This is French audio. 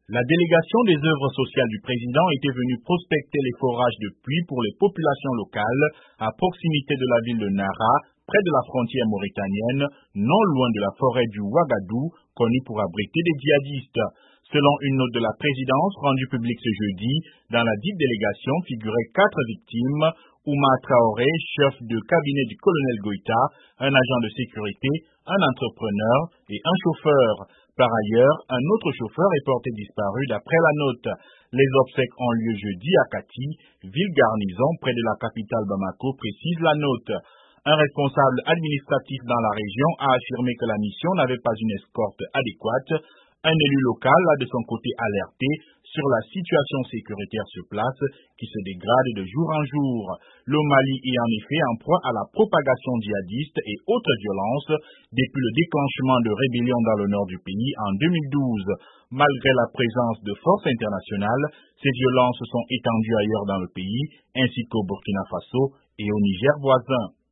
La délégation des œuvres sociales du président était venue prospecter les forages de puits pour les populations locales à proximité de la ville de Nara, près de la frontière mauritanienne, non loin de la forêt du Ouagadou, connue pour abriter des djihadistes. Selon une note de la présidence rendue publique ce jeudi, dans la dite délégation figuraient 4 victimes: Ouma Traoré, chef de cabinet du colonel Goïta, un agent de sécurité, un entrepreneur et un chauffeur. Par ailleurs, un autre chauffeur est porté disparu d'après la note. Les obsèques ont lieu jeudi à Kati, ville garnison près de la capitale Bamako, précise la note. Un responsable administratif dans la région a affirmé que la mission n'avait pas une escorte adéquate. Un élu local a de son côté alerté sur la situation sécuritaire sur place qui se dégrade de jour en jour. Le Mali est en effet en proie à la propagation djihadiste et autres violences depuis le déclenchement de rébellions dans le nord du pays en 2012. Malgré la présence de forces internationales, ces violences sont étendues ailleurs dans le pays, ainsi qu'au Burkina Faso et au Niger voisin.